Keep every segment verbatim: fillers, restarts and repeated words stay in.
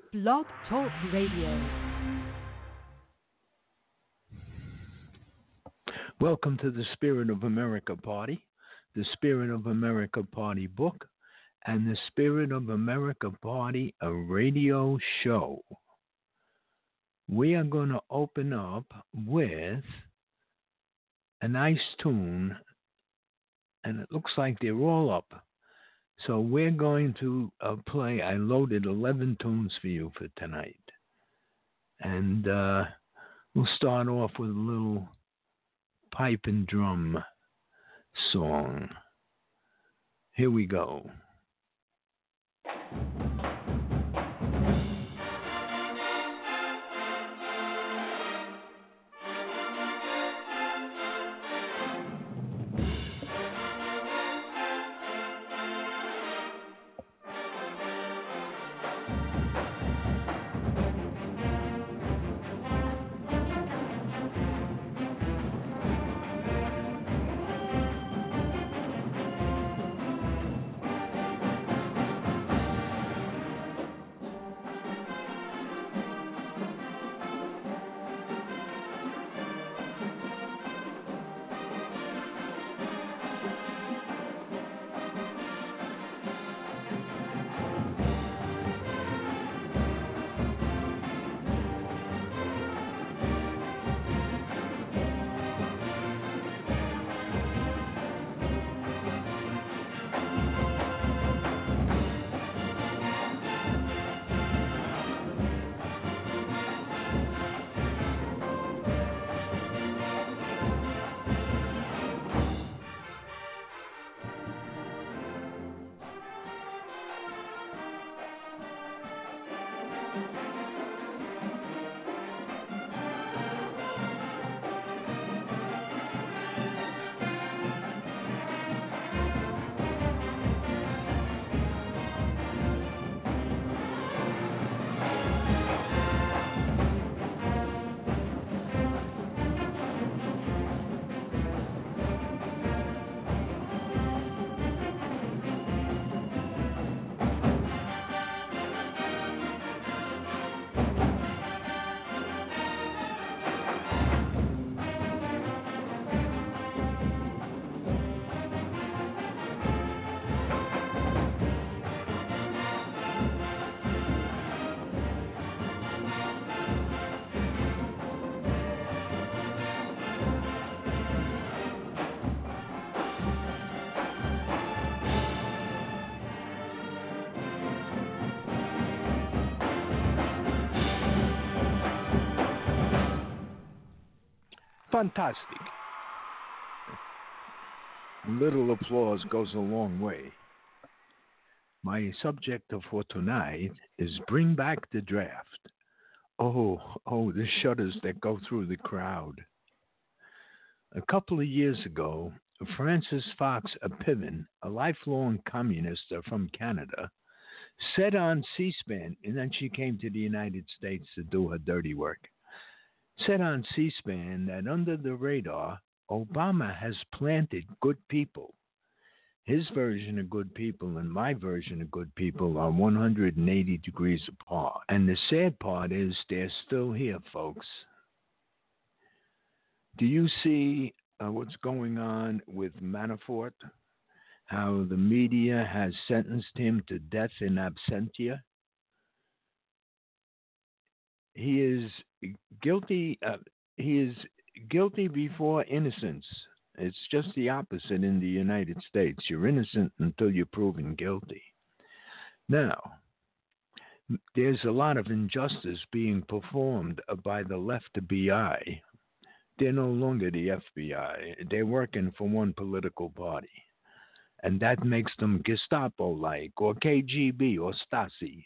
Blog Talk Radio. Welcome to the Spirit of America Party, the Spirit of America Party book, and the Spirit of America Party, a radio show. We are going to open up with a nice tune, and it looks like they're all up. So we're going to uh, play, I loaded eleven tunes for you for tonight. And uh, we'll start off with a little pipe and drum song. Here we go. Fantastic. Little applause goes a long way. My subject for tonight is Bring Back the Draft. Oh, oh, the shudders that go through the crowd. A couple of years ago, Frances Fox Piven, a lifelong communist from Canada, said on C-SPAN, and then she came to the United States to do her dirty work, said on C-SPAN that under the radar, Obama has planted good people. His version of good people and my version of good people are one hundred eighty degrees apart. And the sad part is they're still here, folks. Do you see uh, what's going on with Manafort? How the media has sentenced him to death in absentia? He is guilty. Uh, he is guilty before innocence. It's just the opposite in the United States. You're innocent until you're proven guilty. Now, there's a lot of injustice being performed by the left B I. They're no longer the F B I. They're working for one political party. And that makes them Gestapo-like or K G B or Stasi.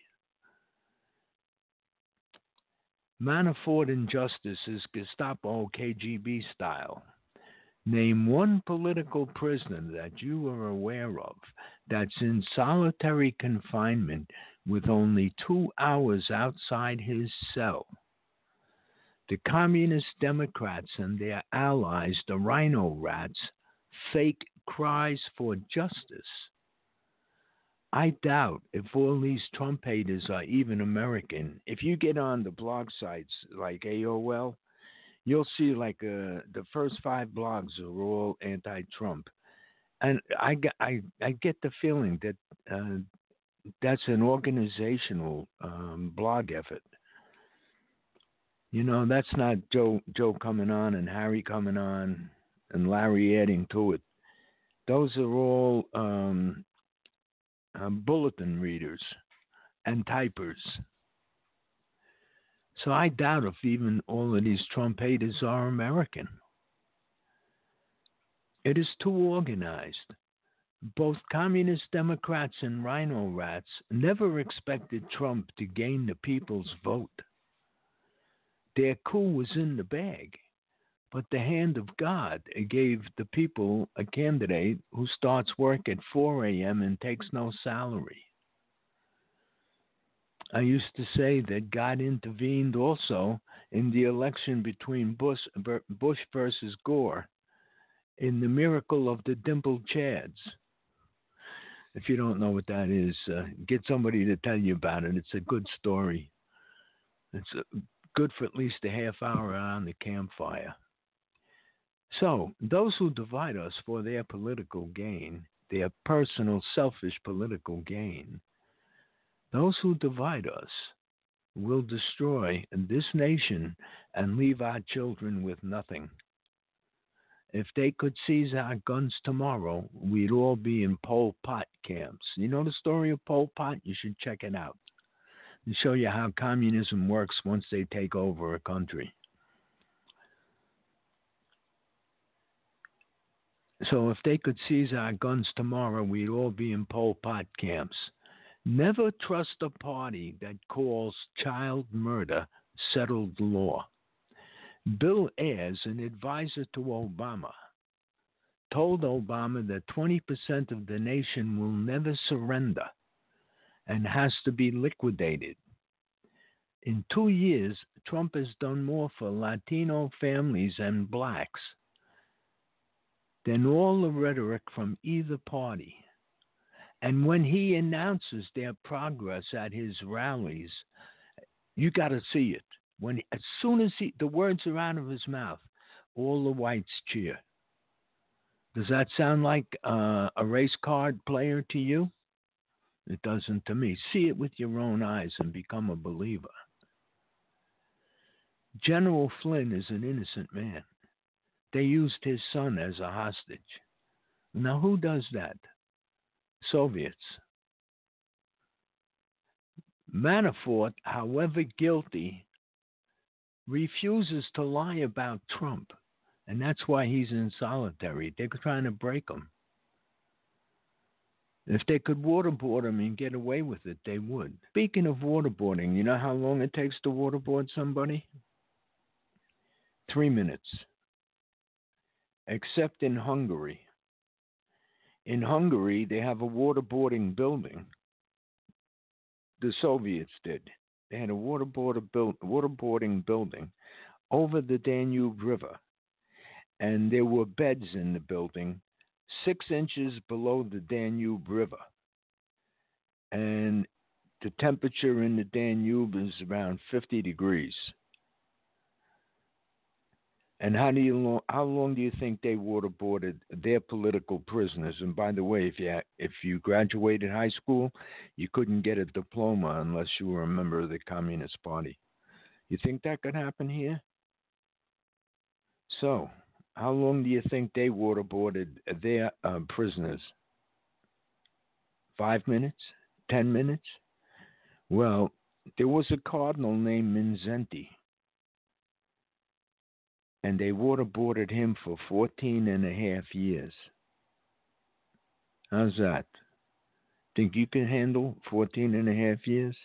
Manafort injustice is Gestapo K G B style. Name one political prisoner that you are aware of that's in solitary confinement with only two hours outside his cell. The Communist Democrats and their allies, the Rhino Rats, fake cries for justice. I doubt if all these Trump haters are even American. If you get on the blog sites like A O L, you'll see like uh, the first five blogs are all anti-Trump, and I, g- I, I get the feeling that uh, that's an organizational um, blog effort. You know, that's not Joe Joe coming on and Harry coming on and Larry adding to it. Those are all um, uh, bulletin readers and typers. So I doubt if even all of these Trump haters are American. It is too organized. Both communist Democrats and rhino rats never expected Trump to gain the people's vote. Their coup was in the bag, but the hand of God gave the people a candidate who starts work at four a.m. and takes no salary. I used to say that God intervened also in the election between Bush, Bush versus Gore in the miracle of the dimpled chads. If you don't know what that is, uh, get somebody to tell you about it. It's a good story. It's uh, good for at least a half hour around the campfire. So, those who divide us for their political gain, their personal, selfish political gain, those who divide us will destroy this nation and leave our children with nothing. If they could seize our guns tomorrow, we'd all be in Pol Pot camps. You know the story of Pol Pot? You should check it out. To show you how communism works once they take over a country. So if they could seize our guns tomorrow, we'd all be in Pol Pot camps. Never trust a party that calls child murder settled law. Bill Ayers, an advisor to Obama, told Obama that twenty percent of the nation will never surrender and has to be liquidated. In two years, Trump has done more for Latino families and blacks than all the rhetoric from either party. And when he announces their progress at his rallies, you got to see it. When as soon as he, the words are out of his mouth, all the whites cheer. Does that sound like uh, a race card player to you? It doesn't to me. See it with your own eyes and become a believer. General Flynn is an innocent man. They used his son as a hostage. Now, who does that? Soviets. Manafort, however guilty, refuses to lie about Trump, and that's why he's in solitary. They're trying to break him. If they could waterboard him and get away with it, they would. Speaking of waterboarding, you know how long it takes to waterboard somebody? Three minutes. Except in Hungary. In Hungary, they have a waterboarding building. The Soviets did. They had a waterboard build, waterboarding building over the Danube River. And there were beds in the building six inches below the Danube River. And the temperature in the Danube is around fifty degrees. And how do you how long do you think they waterboarded their political prisoners? And by the way, if you if you graduated high school, you couldn't get a diploma unless you were a member of the Communist Party. You think that could happen here? So, how long do you think they waterboarded their uh, prisoners? Five minutes? Ten minutes? Well, there was a cardinal named Mindszenty, and they waterboarded him for fourteen and a half years. How's that? Think you can handle fourteen and a half years?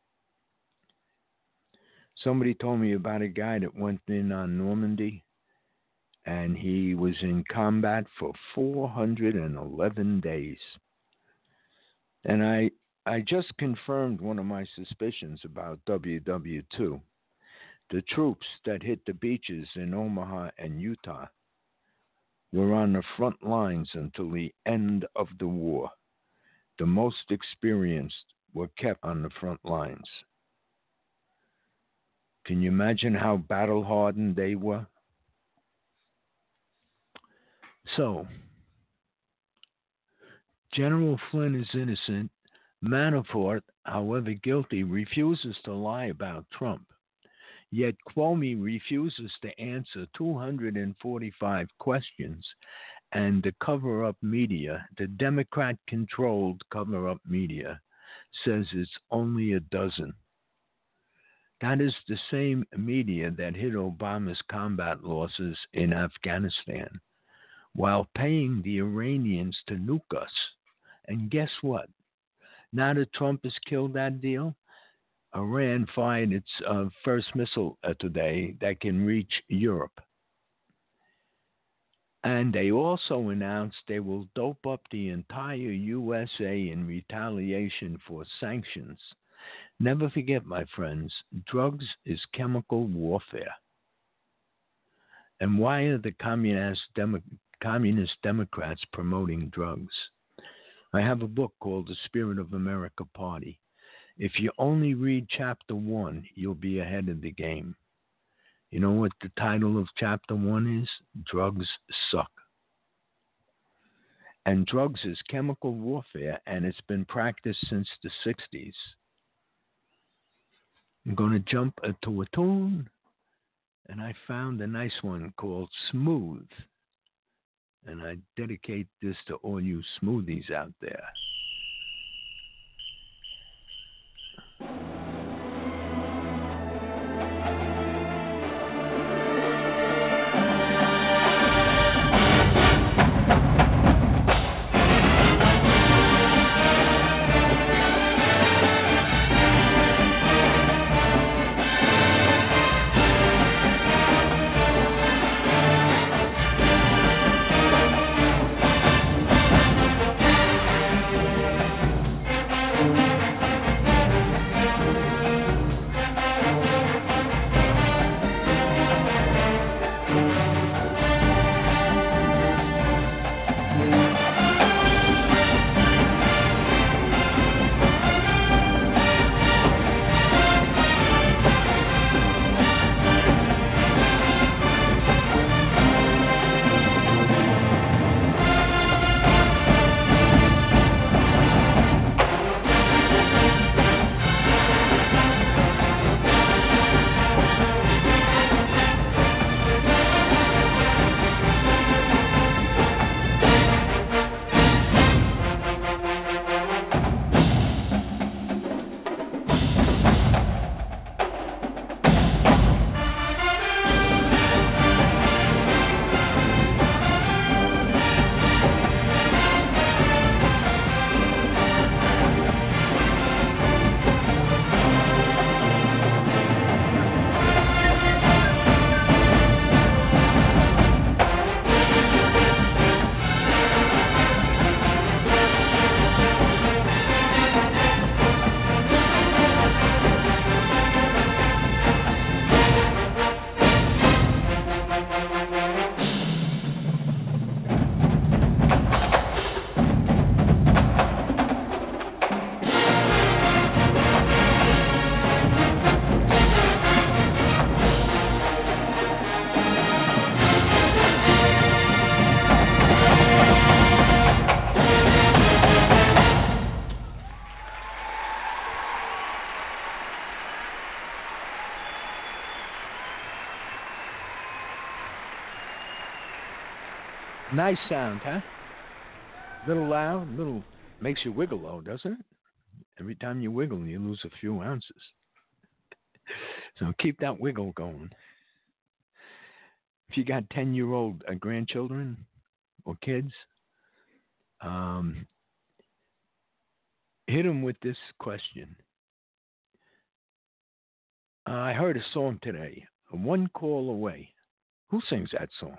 Somebody told me about a guy that went in on Normandy, and he was in combat for four hundred eleven days. And I, I just confirmed one of my suspicions about W W two. The troops that hit the beaches in Omaha and Utah were on the front lines until the end of the war. The most experienced were kept on the front lines. Can you imagine how battle hardened they were? So, General Flynn is innocent. Manafort, however guilty, refuses to lie about Trump. Yet Comey refuses to answer two hundred forty-five questions, and the cover-up media, the Democrat-controlled cover-up media, says it's only a dozen. That is the same media that hid Obama's combat losses in Afghanistan while paying the Iranians to nuke us. And guess what? Now that Trump has killed that deal, Iran fired its uh, first missile uh, today that can reach Europe. And they also announced they will dope up the entire U S A in retaliation for sanctions. Never forget, my friends, drugs is chemical warfare. And why are the communist, Demo- communist Democrats promoting drugs? I have a book called The Spirit of America Party. If you only read chapter one, you'll be ahead of the game. You know what the title of chapter one is? Drugs Suck. And drugs is chemical warfare, and it's been practiced since the sixties. I'm going to jump to a tune, and I found a nice one called Smooth. And I dedicate this to all you smoothies out there. Nice sound, huh? Little loud, little makes you wiggle though, doesn't it? Every time you wiggle, you lose a few ounces. So keep that wiggle going. If you got ten-year-old uh, grandchildren or kids, um, hit them with this question. Uh, I heard a song today, One Call Away. Who sings that song?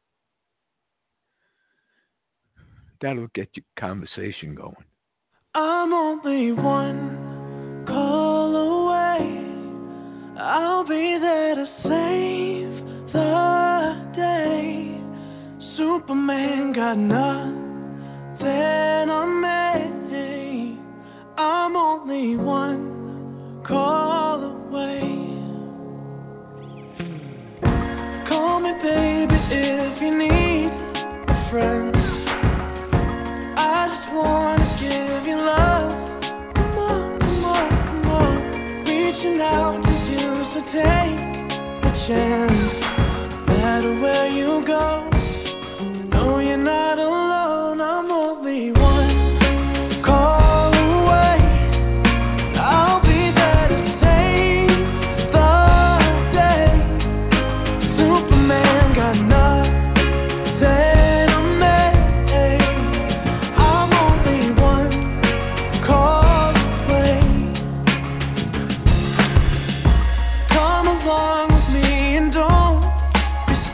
That'll get your conversation going. I'm only one call away. I'll be there to save the day. Superman got nothing on me.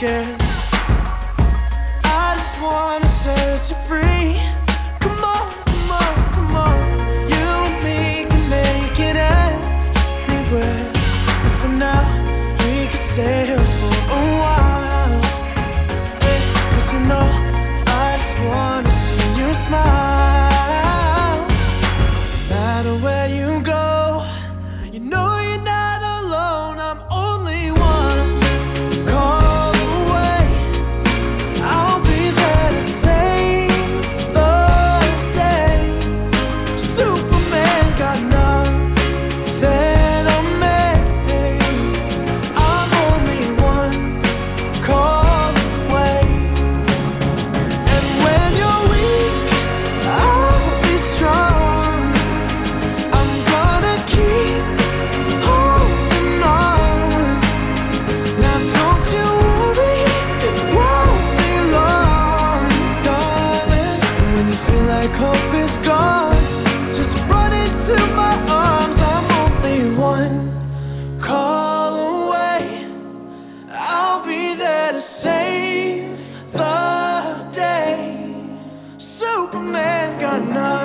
again. I just wanna set you free. Come on, come on, come on. You and me can make it anywhere. But for now, we can stay here for a while. Cause you know, I just wanna see you smile. No matter where you go, you know you're not alone. I'm only one call away. I'll be there to save the day. Superman got nothing on me. I'm only one call away. And when you're weak, I'll be strong. I'm gonna keep holding on. Now don't you worry, it won't be long, darling. When you feel like hope is gone, just run into my arms. I'm only one call away. I'll be there to save the day. Superman got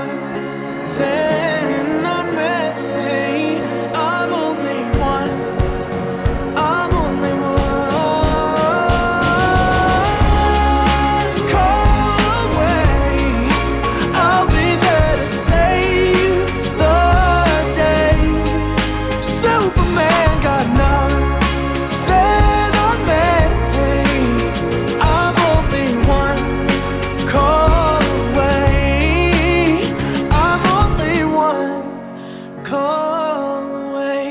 nothing on me. I'm only one. I'm only one call away. I'll be there to save the day. Superman got nothing on me. I'm only one call away. I'm only one call away.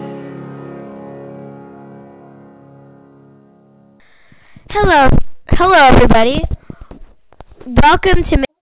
Hello, hello everybody. Welcome to. Ma-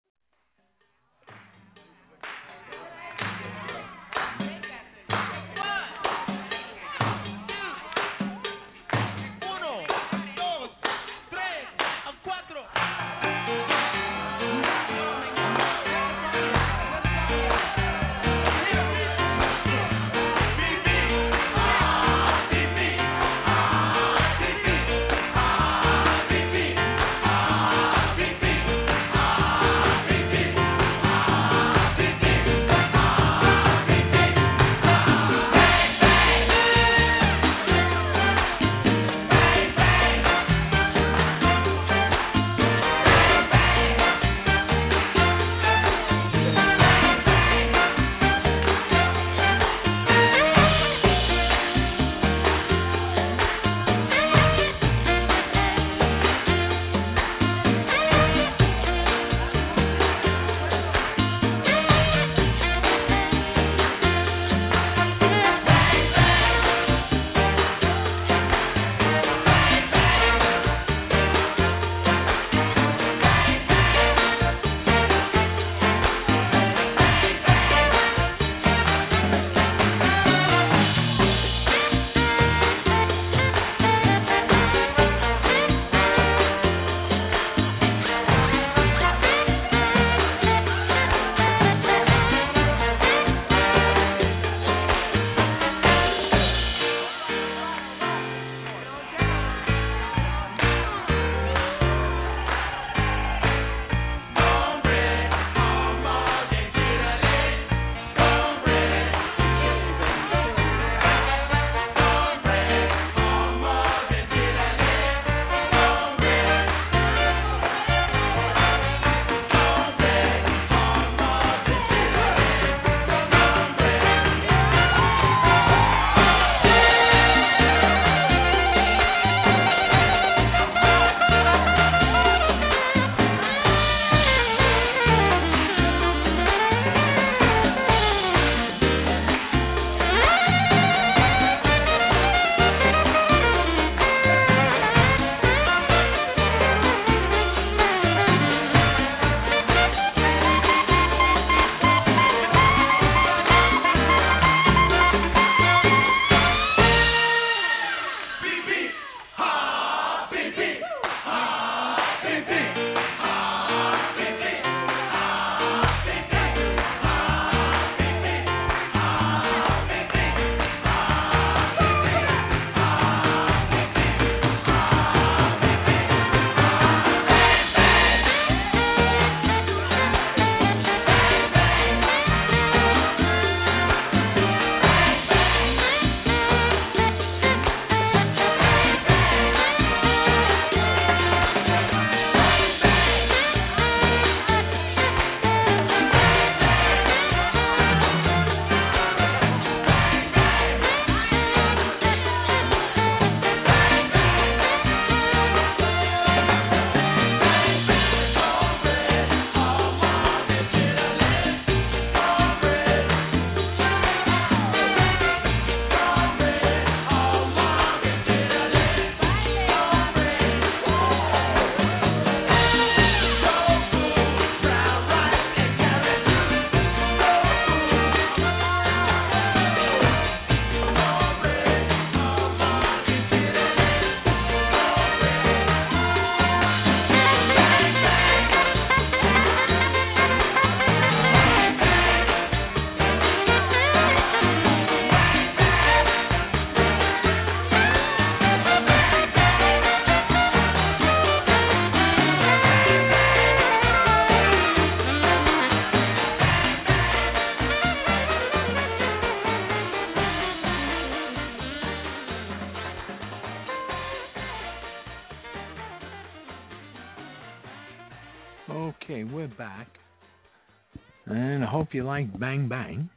Okay, we're back. And I hope you like Bang Bang.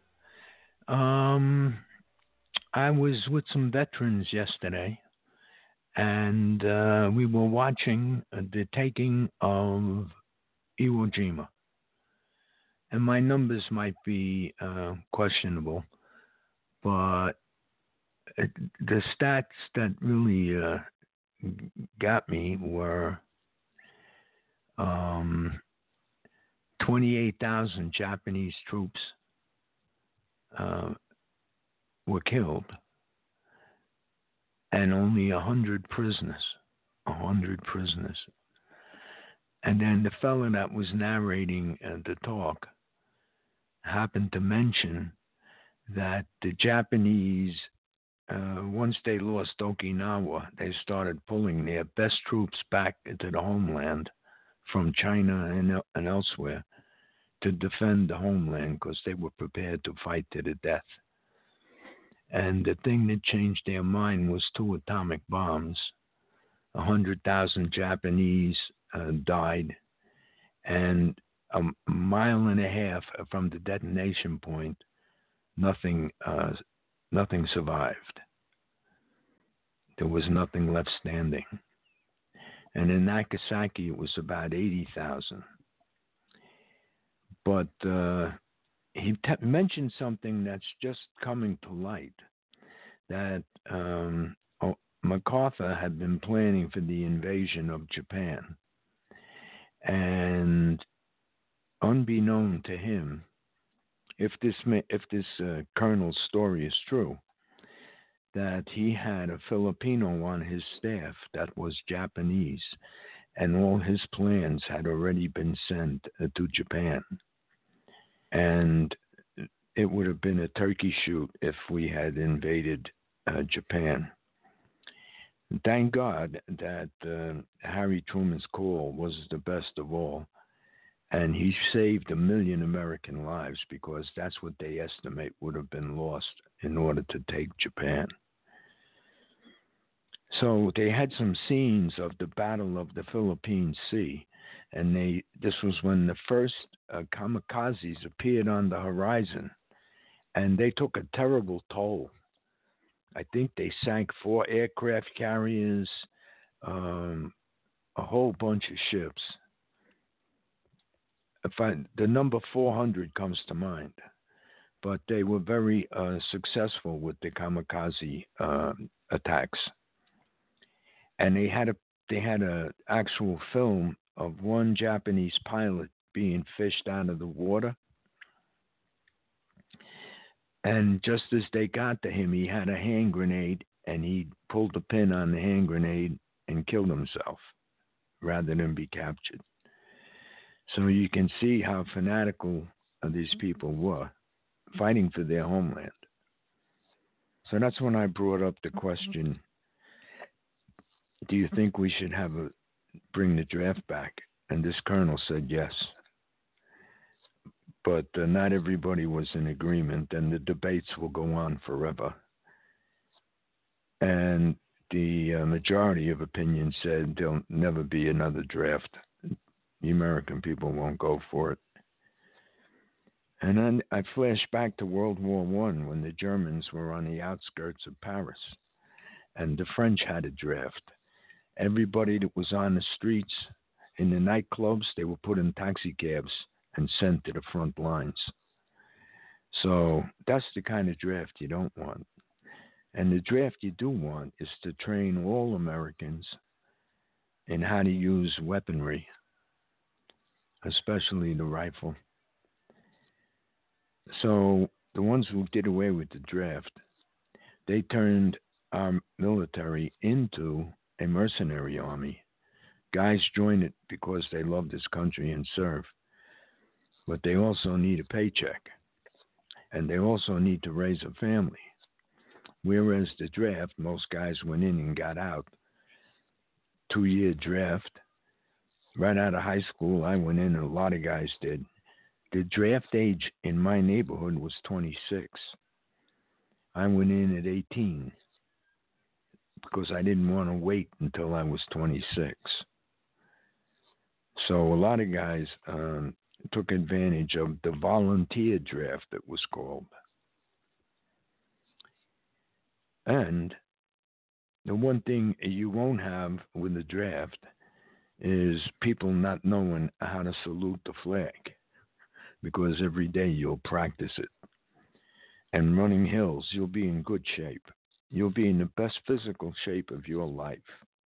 Um, I was with some veterans yesterday, and uh, we were watching uh, the taking of Iwo Jima. And my numbers might be uh, questionable, but it, the stats that really uh, got me were um, twenty-eight thousand Japanese troops uh, were killed, and only one hundred prisoners. one hundred prisoners. And then the fellow that was narrating uh, the talk happened to mention that the Japanese, uh, once they lost Okinawa, they started pulling their best troops back into the homeland from China and, and elsewhere to defend the homeland because they were prepared to fight to the death. And the thing that changed their mind was two atomic bombs. one hundred thousand Japanese uh, died, and a mile and a half from the detonation point, nothing, uh, nothing survived. There was nothing left standing. And in Nagasaki, it was about eighty thousand. But uh, he te- mentioned something that's just coming to light, that um, oh, MacArthur had been planning for the invasion of Japan. And unbeknown to him, if this if this uh, colonel's story is true, that he had a Filipino on his staff that was Japanese, and all his plans had already been sent uh, to Japan. And it would have been a turkey shoot if we had invaded uh, Japan. Thank God that uh, Harry Truman's call was the best of all, and he saved a million American lives, because that's what they estimate would have been lost in order to take Japan. So they had some scenes of the Battle of the Philippine Sea, and they this was when the first uh, kamikazes appeared on the horizon, and they took a terrible toll. I think they sank four aircraft carriers, um, a whole bunch of ships. If I, the number four hundred comes to mind, but they were very uh, successful with the kamikaze uh, attacks. And they had a they had a actual film of one Japanese pilot being fished out of the water. And just as they got to him, he had a hand grenade, and he pulled the pin on the hand grenade and killed himself rather than be captured. So you can see how fanatical these people were, fighting for their homeland. So that's when I brought up the question, do you think we should have a bring the draft back? And this colonel said yes. But uh, not everybody was in agreement, and the debates will go on forever. And the uh, majority of opinion said there'll never be another draft. The American people won't go for it. And then I flashed back to World War One, when the Germans were on the outskirts of Paris, and the French had a draft. Everybody that was on the streets, in the nightclubs, they were put in taxi cabs and sent to the front lines. So that's the kind of draft you don't want. And the draft you do want is to train all Americans in how to use weaponry, especially the rifle. So the ones who did away with the draft, they turned our military into a mercenary army. Guys join it because they love this country and serve. But they also need a paycheck. And they also need to raise a family. Whereas the draft, most guys went in and got out. Two-year draft. Right out of high school, I went in, and a lot of guys did. The draft age in my neighborhood was twenty-six. I went in at eighteen because I didn't want to wait until I was twenty-six. So a lot of guys um, took advantage of the volunteer draft that was called. And the one thing you won't have with the draft is people not knowing how to salute the flag, because every day you'll practice it. And running hills, you'll be in good shape. You'll be in the best physical shape of your life.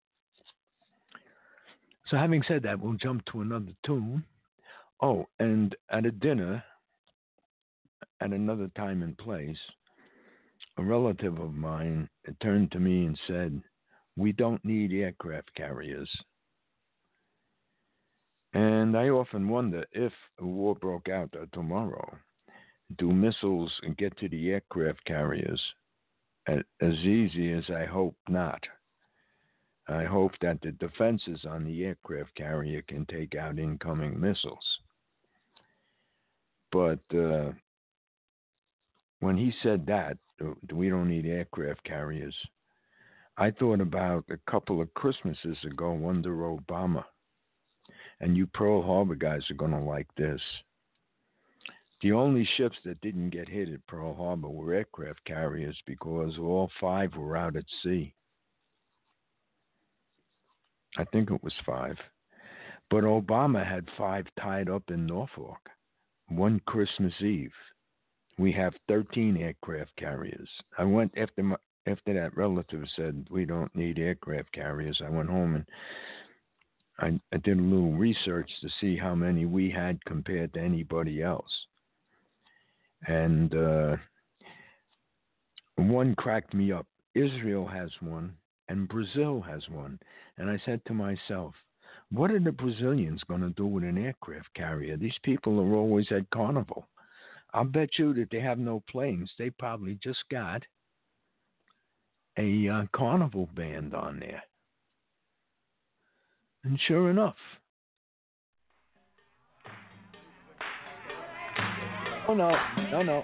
So having said that, we'll jump to another tune. Oh, and at a dinner, at another time and place, a relative of mine turned to me and said, "We don't need aircraft carriers." And I often wonder, if a war broke out tomorrow, do missiles get to the aircraft carriers? As easy as I hope not. I hope that the defenses on the aircraft carrier can take out incoming missiles. But uh, when he said that, we don't need aircraft carriers, I thought about a couple of Christmases ago under Obama. And you Pearl Harbor guys are going to like this. The only ships that didn't get hit at Pearl Harbor were aircraft carriers, because all five were out at sea. I think it was five. But Obama had five tied up in Norfolk one Christmas Eve. We have thirteen aircraft carriers. I went after my, after that relative said we don't need aircraft carriers. I went home and I, I did a little research to see how many we had compared to anybody else. And uh, one cracked me up. Israel has one, and Brazil has one. And I said to myself, what are the Brazilians going to do with an aircraft carrier? These people are always at Carnival. I'll bet you that they have no planes. They probably just got a uh, Carnival band on there. And sure enough. Oh, no, no, no.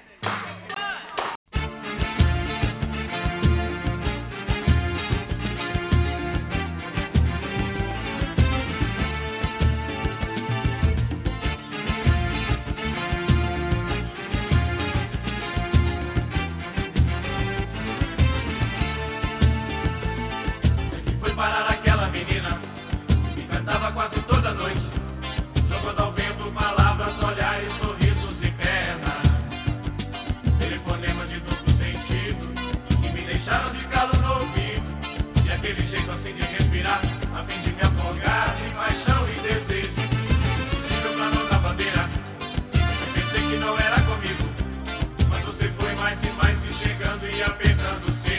Foi parar aquela menina que cantava quase toda noite, jogando ao vento palavras, olhares, sorrisos e pernas. Telefonemas de duplo sentido que me deixaram de calo no ouvido, e aquele jeito assim de respirar a fim de me afogar de paixão e desejo. Tive o plano da bandeira, eu pensei que não era comigo, mas você foi mais e mais me chegando e apertando cedo.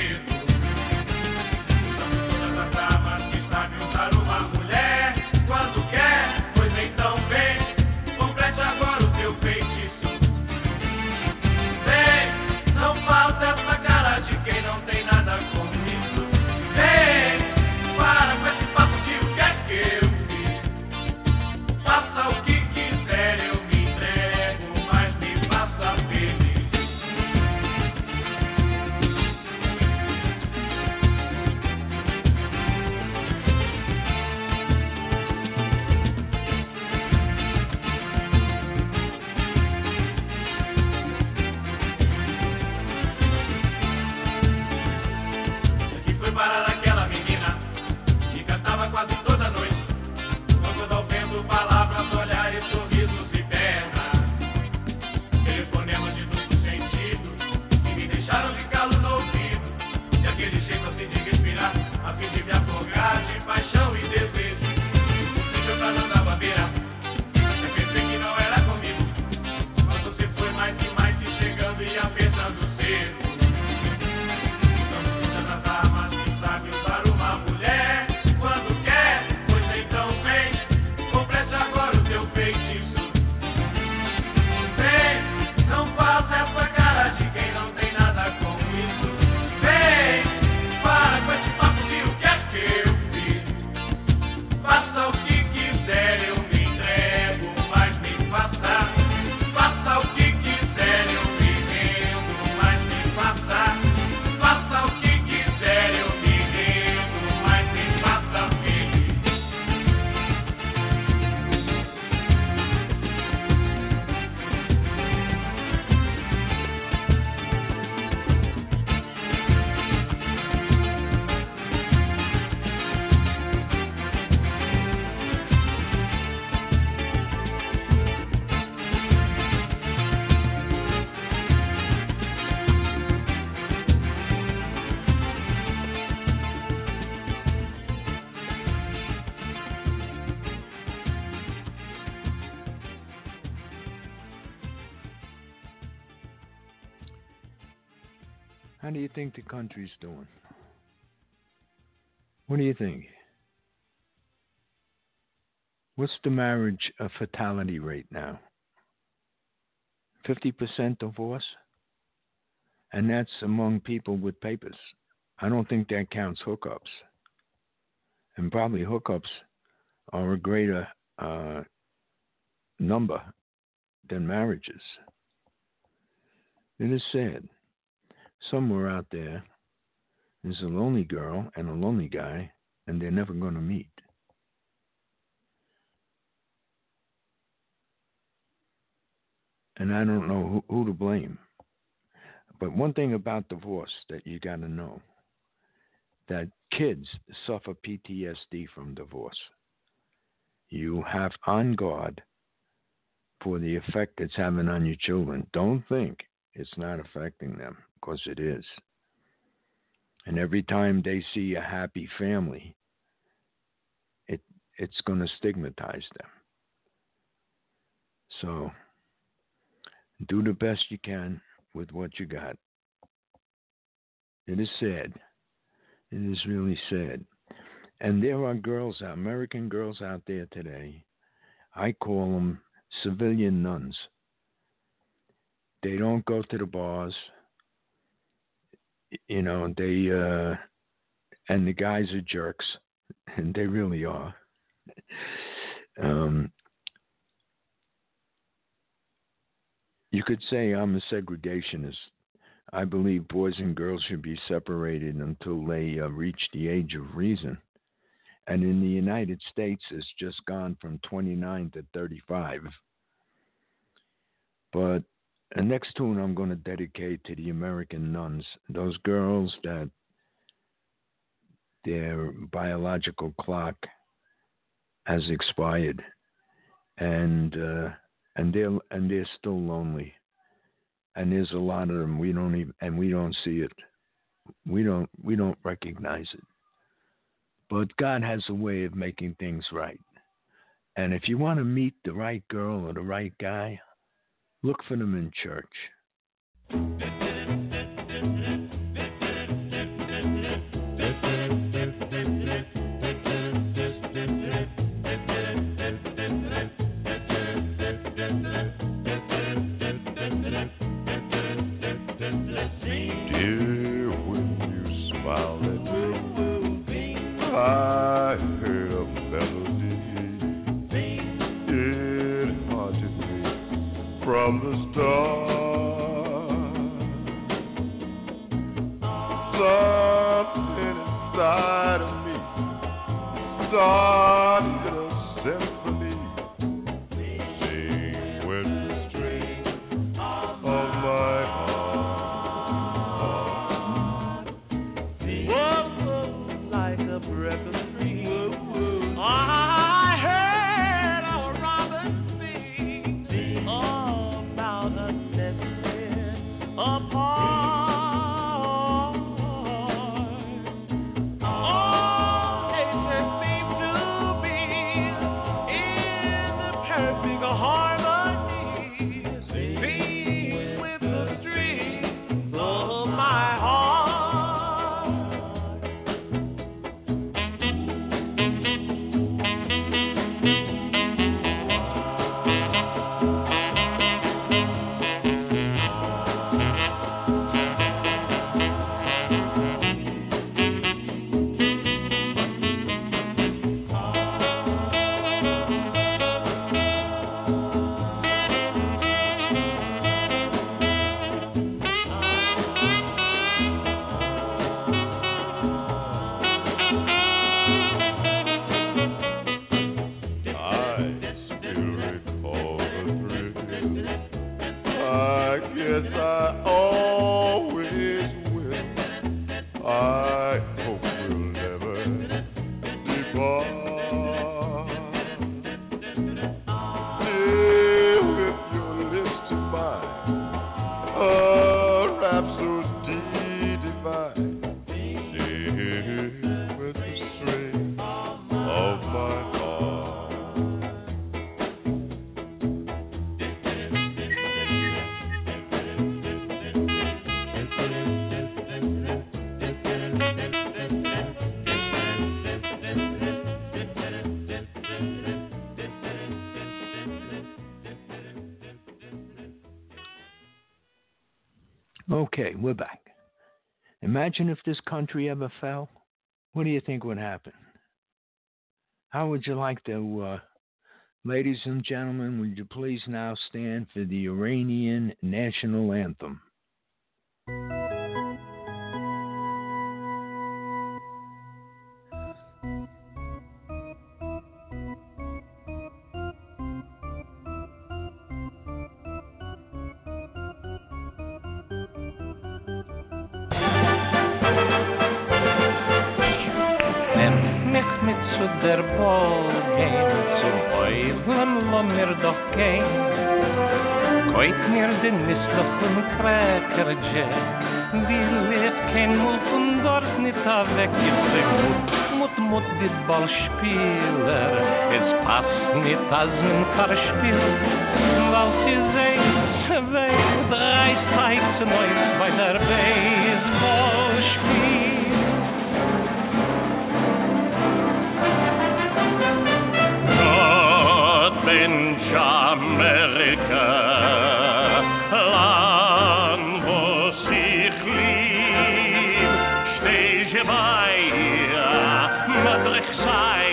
Usando todas as armas que sabe usar uma mulher quando quer. How do you think the country's doing? What do you think? What's the marriage uh, fatality rate now? fifty percent divorce? And that's among people with papers. I don't think that counts hookups. And probably hookups are a greater uh, number than marriages. It is sad. Somewhere out there, there's a lonely girl and a lonely guy, and they're never going to meet. And I don't know who, who to blame. But one thing about divorce that you got to know, that kids suffer P T S D from divorce. You have on guard for the effect it's having on your children. Don't think it's not affecting them, because it is. And every time they see a happy family, it it's going to stigmatize them. So do the best you can with what you got. It is sad. It is really sad. And there are girls, American girls out there today, I call them civilian nuns. They don't go to the bars. You know, they, uh, and the guys are jerks, and they really are. Um, you could say I'm a segregationist. I believe boys and girls should be separated until they uh, reach the age of reason. And in the United States, it's just gone from twenty-nine to thirty-five. But the next tune I'm going to dedicate to the American nuns, those girls that their biological clock has expired, and uh, and they're and they're still lonely. And there's a lot of them we don't even, and we don't see it. We don't we don't recognize it. But God has a way of making things right. And if you want to meet the right girl or the right guy, look for them in church. Dear, when you smile at me, I heard a melody. It haunted me from the start. Something inside of me started a symphony. Sing with the strings of my heart. Whoa, like a breath of spring. I heard a robin sing about a nesting apart. Oh, nature seemed to Okay, we're back. Imagine if this country ever fell. What do you think would happen? How would you like to, uh, ladies and gentlemen, would you please now stand for the Iranian national anthem? Der Ball gehen zum Eulen, lo mir doch gehen. Koit mir den Nistlochen Cracker Jack, die lebt kein Mut und dort nicht weg. Ich sag Mut, Mut, Mut, die Ballspieler, es passt nicht als ein Karspiel, weil sie sehen, wer drei Zeiten neu bei der Baseball spielt. Amerika, Land, wo sich lieb, steh je bei, madrich sei,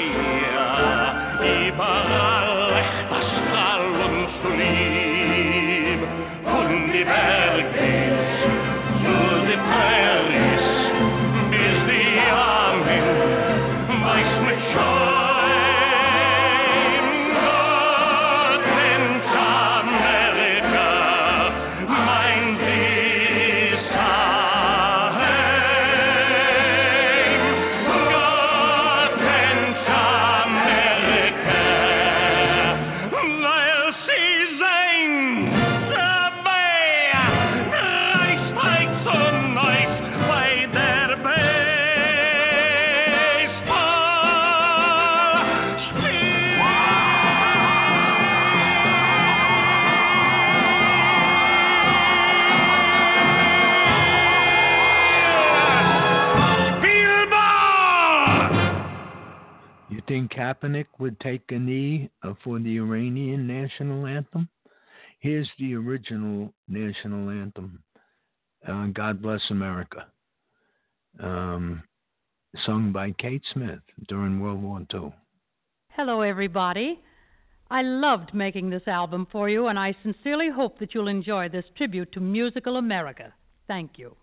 überall echt das Strahl und lieb, von die Bergis zu die Prairies, bis die Armin weiß mich schon. Kaepernick would take a knee uh, for the Iranian national anthem? Here's the original national anthem, uh, God Bless America, um, sung by Kate Smith during World War Two. Hello, everybody. I loved making this album for you, and I sincerely hope that you'll enjoy this tribute to musical America. Thank you.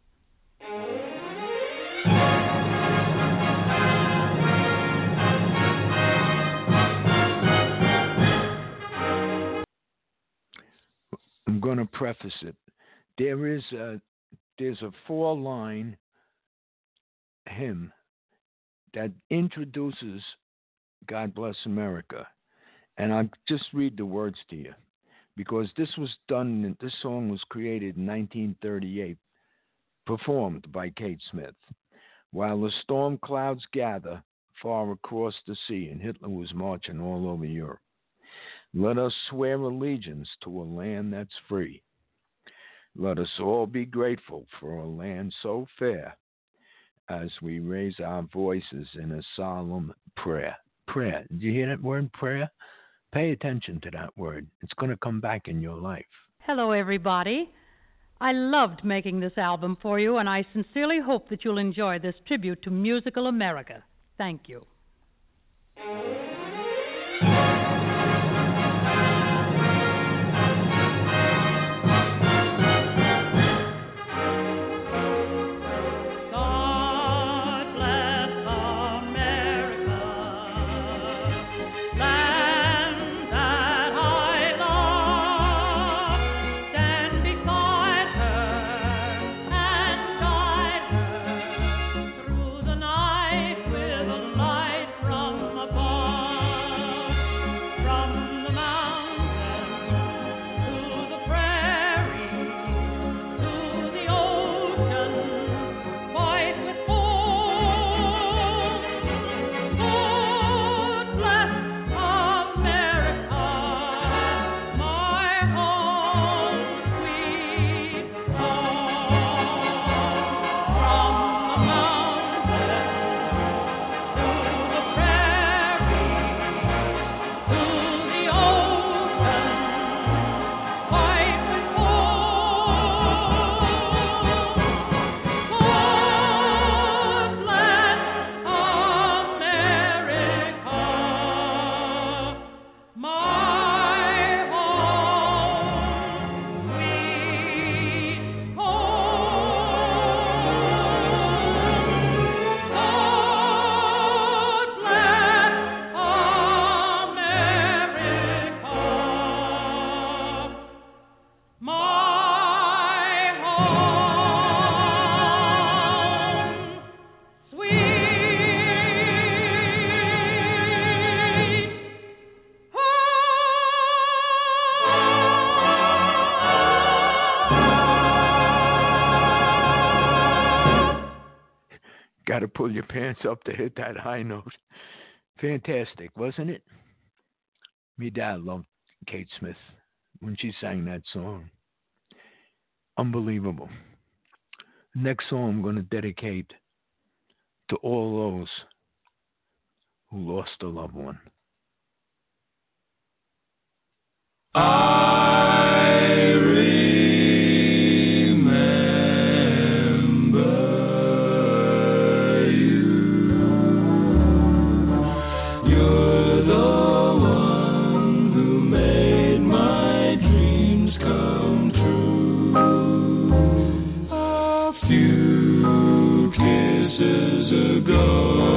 I'm going to preface it. There is a, there's a four-line hymn that introduces God Bless America. And I'll just read the words to you, because this was done, this song was created in nineteen thirty-eight, performed by Kate Smith. While the storm clouds gather far across the sea and Hitler was marching all over Europe, let us swear allegiance to a land that's free. Let us all be grateful for a land so fair as we raise our voices in a solemn prayer. Prayer. Did you hear that word, prayer? Pay attention to that word. It's going to come back in your life. Hello, everybody. I loved making this album for you, and I sincerely hope that you'll enjoy this tribute to musical America. Thank you. Through the night with a light from above. got to pull your pants up to hit that high note. Fantastic, wasn't it? Me dad loved Kate Smith when she sang that song. Unbelievable. Next song I'm going to dedicate to all those who lost a loved one. I remember you. You're the one who made my dreams come true. A few kisses ago.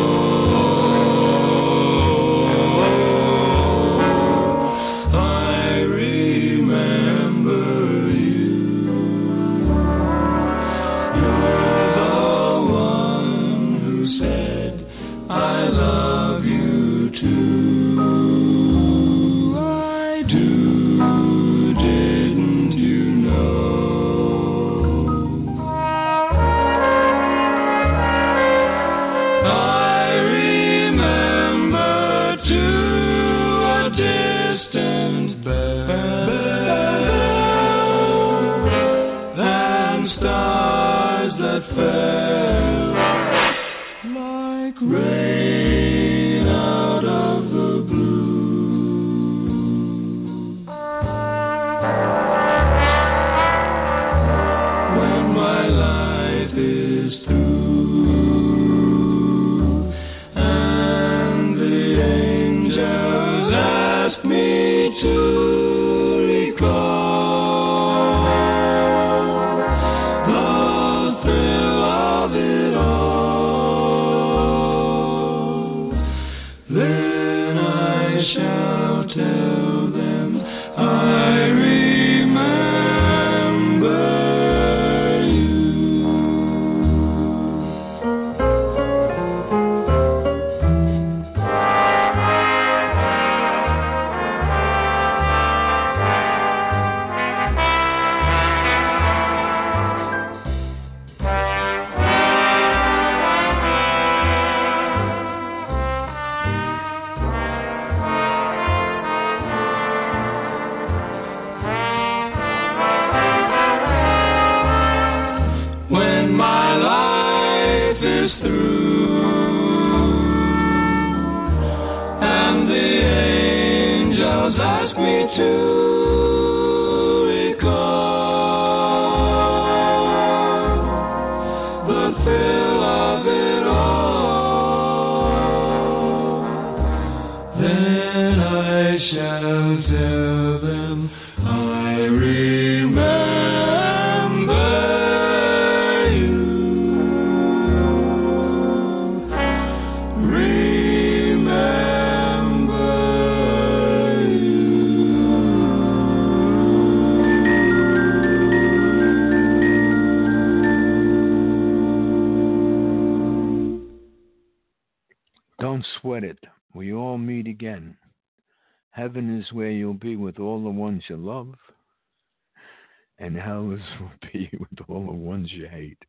Don't sweat it. We all meet again. Heaven is where you'll be with all the ones you love, and hell is will be with all the ones you hate.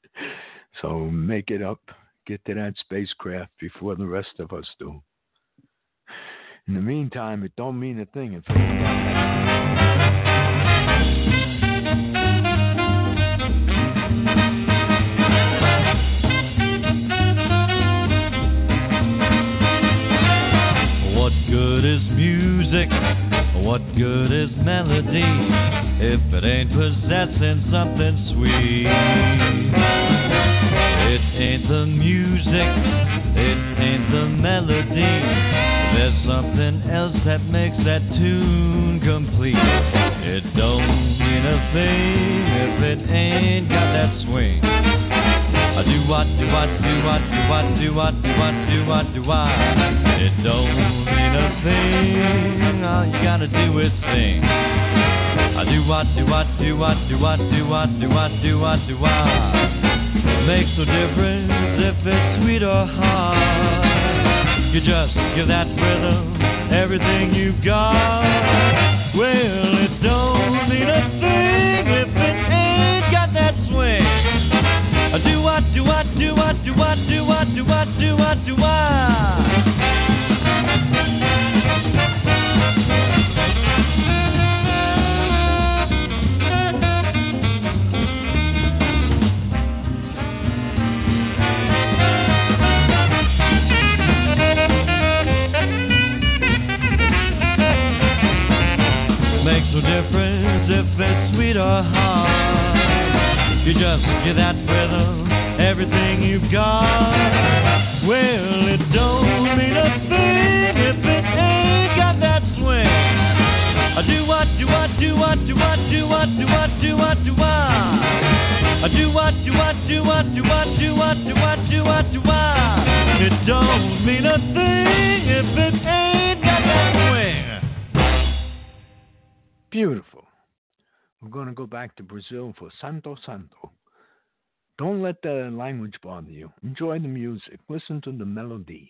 So make it up. Get to that spacecraft before the rest of us do. In the meantime, it don't mean a thing if What good is music? What good is melody if it ain't possessing something sweet? It ain't the music, it ain't the melody. There's something else that makes that tune complete. It don't mean a thing if it ain't got that swing. I do what, do what, do what, do what, do what, do what, do what, do what. It don't mean a thing. All you gotta do is sing. I do what, do what, do what, do what, do what, do what, do what, do what. It makes no difference if it's sweet or hard. You just give that rhythm everything you got. Well, it don't mean a thing if it ain't got that swing. Do what, do what, do what, do what, do what, do what, do what, do what. Makes no difference if it's sweet or hard. You just give that rhythm everything you've got. Well, it don't mean a thing if it ain't got that swing. I do what, do what, do what, do what, do what, do what, do what, do what. I do what, do what, do what, do what, do what, do what, do what, do what. It don't mean a thing if it ain't got that swing. Beautiful. We're going to go back to Brazil for Santo Santo. Don't let the language bother you. Enjoy the music. Listen to the melody.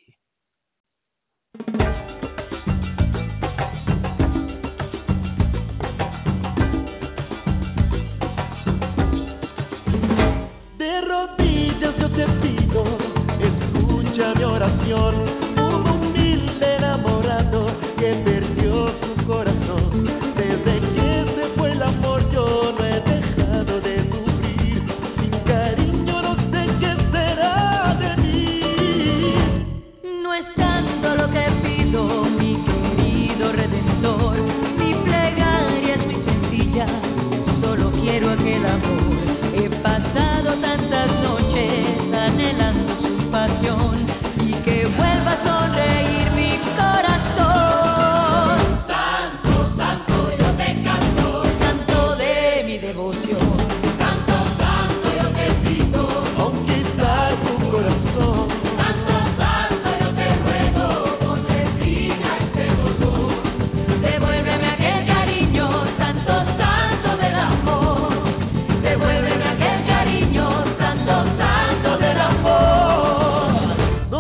De rodillas yo te pido, escucha mi oración. Un humilde enamorado que perdió su corazón. Desde que se fue el amor yo no he dejado de sufrir. Sin cariño no sé qué será de mí. No es tanto lo que pido, mi querido Redentor. Mi plegaria es muy sencilla, solo quiero aquel amor. He pasado tantas noches anhelando su pasión y que vuelva a sonreír mi corazón. Santo, santo, yo te canto, santo de mi devoción. Santo, santo, yo te pido, Conquistar tu corazón. santo, santo, yo te ruego, contemplina este dolor. Devuélveme aquel cariño, santo, santo del amor. Devuélveme aquel cariño, santo, santo del amor.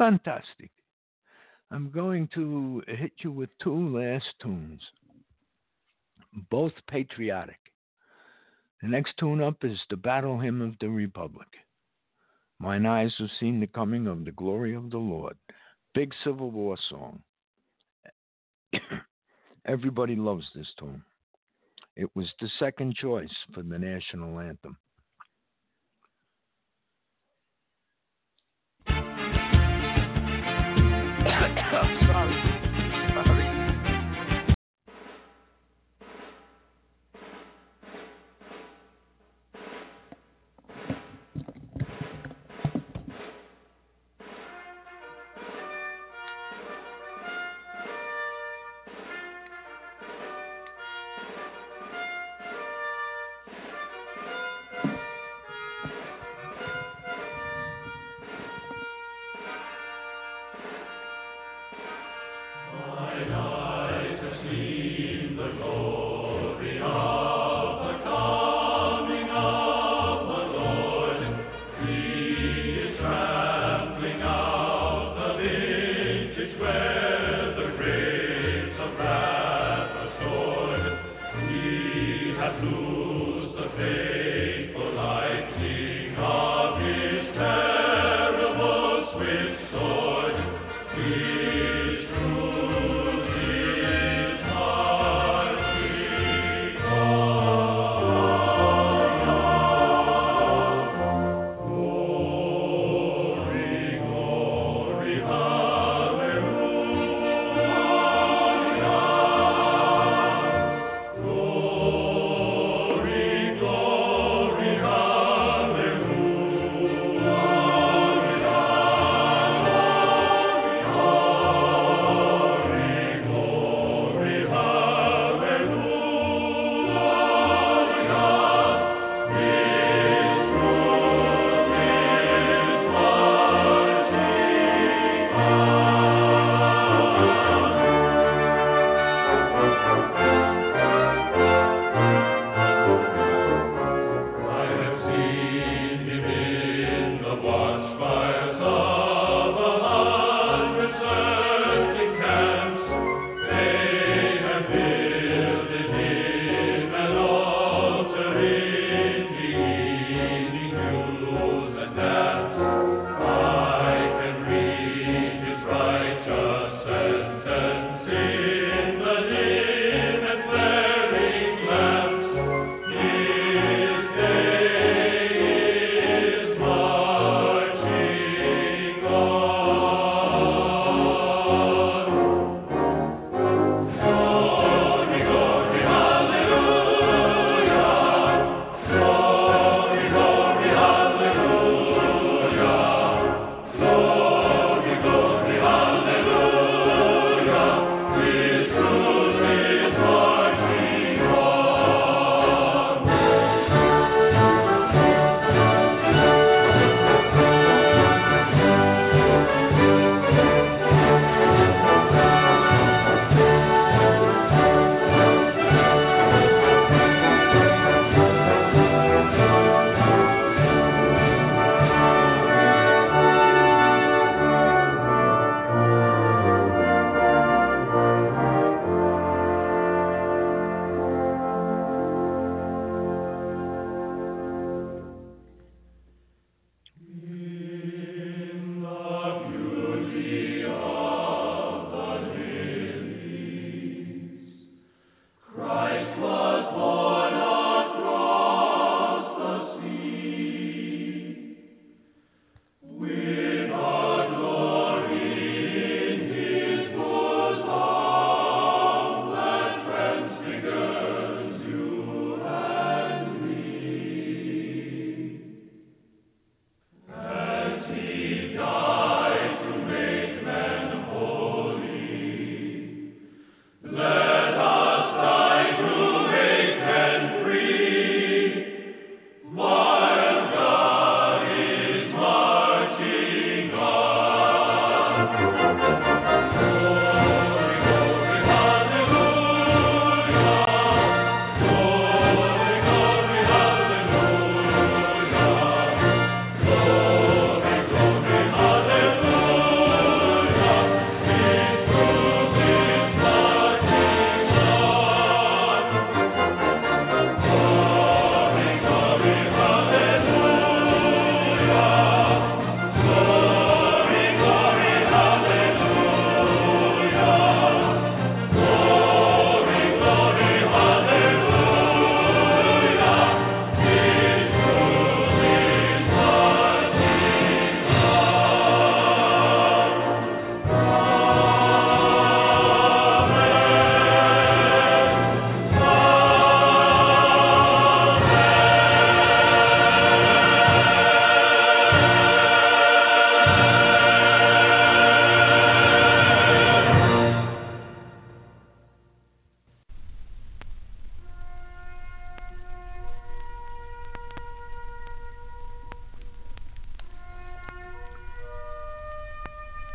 Fantastic. I'm going to hit you with two last tunes, both patriotic. The next tune up is the Battle Hymn of the Republic. Mine eyes have seen the coming of the glory of the Lord. Big Civil War song. Everybody loves this tune. It was the second choice for the national anthem. Sorry. Sorry.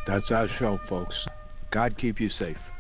That's our show, folks. God keep you safe.